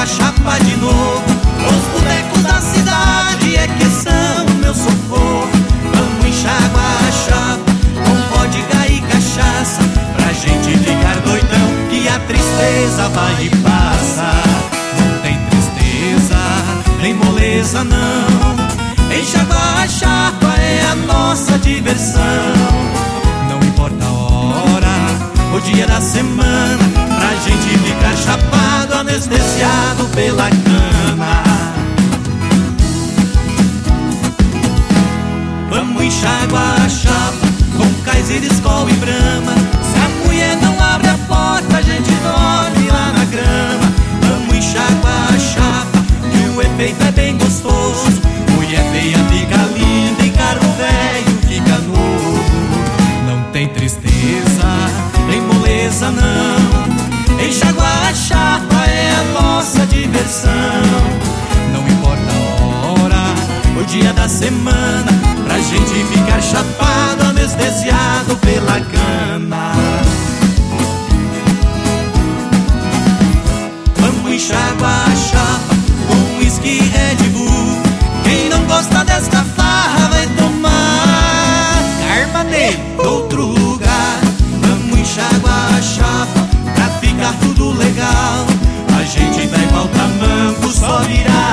a chapa de novo. Os bonecos da cidade é que são meu socorro. Vamos enxaguar a chapa com vodka e cachaça, pra gente ficar doidão que a tristeza vai e passa. Não tem tristeza, nem moleza não. Enxaguar a chapa é a nossa diversão. Não importa a hora, o dia da semana, pra gente ficar chapado, anestesiado pela cana. Vamos enxaguar a chapa com Kaiser, Skol e Brahma. Se a mulher não abre a porta, a gente dorme lá na grama. Vamos enxaguar a chapa, que o efeito é bem gostoso. Mulher feia fica linda e carro velho fica novo. Não tem tristeza, nem moleza não. Enxaguar a chapa é a nossa diversão. Não importa a hora, o dia da semana, pra gente ficar chapado, anestesiado pela cana. Vamos enxaguar a chapa com whisky Red Bull. Quem não gosta desta farra vai tomar Carmanet outro lugar. Vamos enxaguar a chapa pra ficar tudo legal. A gente dá igual tamanco, só virar